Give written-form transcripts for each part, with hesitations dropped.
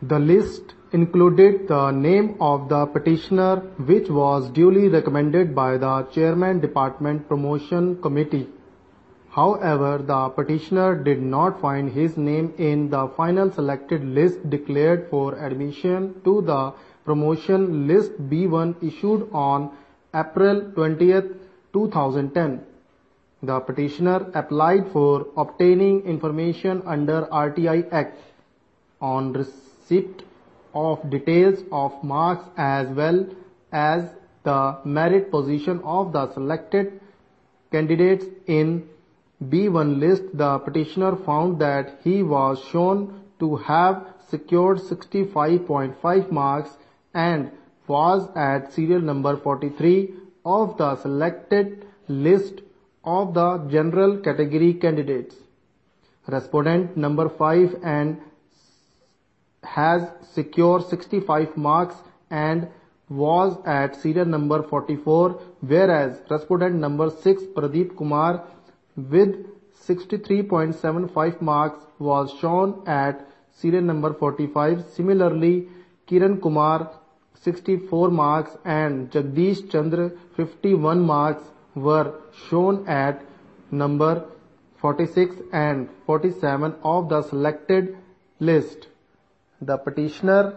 The list included the name of the petitioner, which was duly recommended by the Chairman Department Promotion Committee. However, the petitioner did not find his name in the final selected list declared for admission to the promotion list B1 issued on April 20th, 2010. The petitioner applied for obtaining information under RTI Act on receipt of details of marks as well as the merit position of the selected candidates in B1 list. The petitioner found that he was shown to have secured 65.5 marks and was at serial number 43 of the selected list of the general category candidates. Respondent number 5 and has secured 65 marks and was at serial number 44, whereas respondent number 6 Pradeep Kumar with 63.75 marks was shown at serial number 45. Similarly, Kiran Kumar 64 marks and Jagdish Chandra 51 marks were shown at number 46 and 47 of the selected list. The petitioner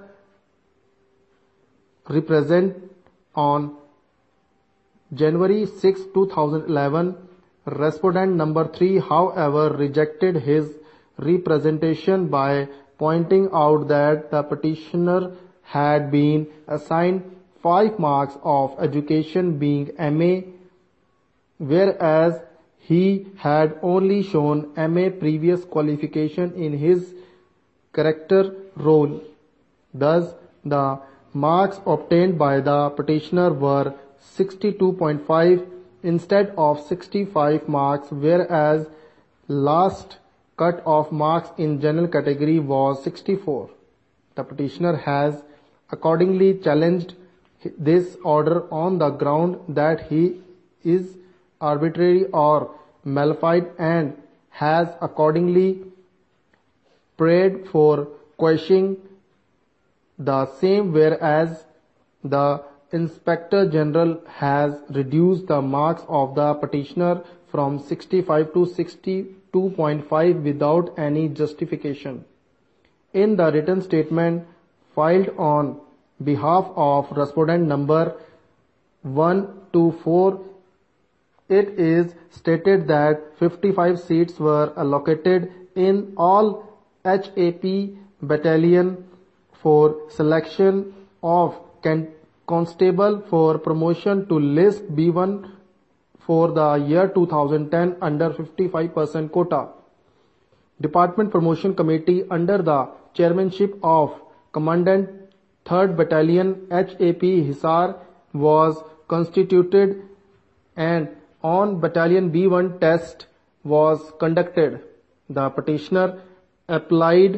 represent on January 6, 2011. Respondent number 3, however, rejected his representation by pointing out that the petitioner had been assigned 5 marks of education being MA, whereas he had only shown MA previous qualification in his character role. Thus, the marks obtained by the petitioner were 62.5 instead of 65 marks, whereas last cut off marks in general category was 64. The petitioner has accordingly challenged this order on the ground that he is arbitrary or malified and has accordingly prayed for quashing the same, whereas the Inspector General has reduced the marks of the petitioner from 65 to 62.5 without any justification. In the written statement filed on behalf of respondent number 1 to 4, it is stated that 55 seats were allocated in all HAP battalion for selection of constable for promotion to list B1 for the year 2010 under 55% quota. Department Promotion Committee under the chairmanship of Commandant 3rd Battalion HAP Hisar was constituted and on Battalion B1 test was conducted. The petitioner applied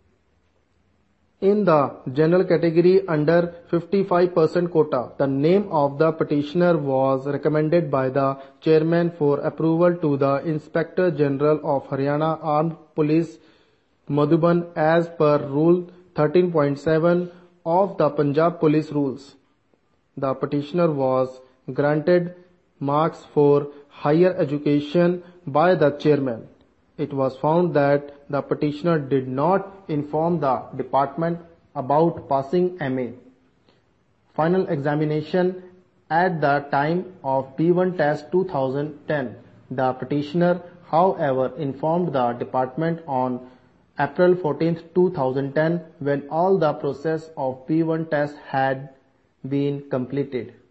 in the general category under 55% quota. The name of the petitioner was recommended by the chairman for approval to the Inspector General of Haryana Armed Police Madhuban as per Rule 13.7 of the Punjab Police Rules. The petitioner was granted marks for higher education by the chairman. It was found that the petitioner did not inform the department about passing MA. Final examination at the time of B1 test 2010. The petitioner, however, informed the department on April 14, 2010 when all the process of B1 test had been completed.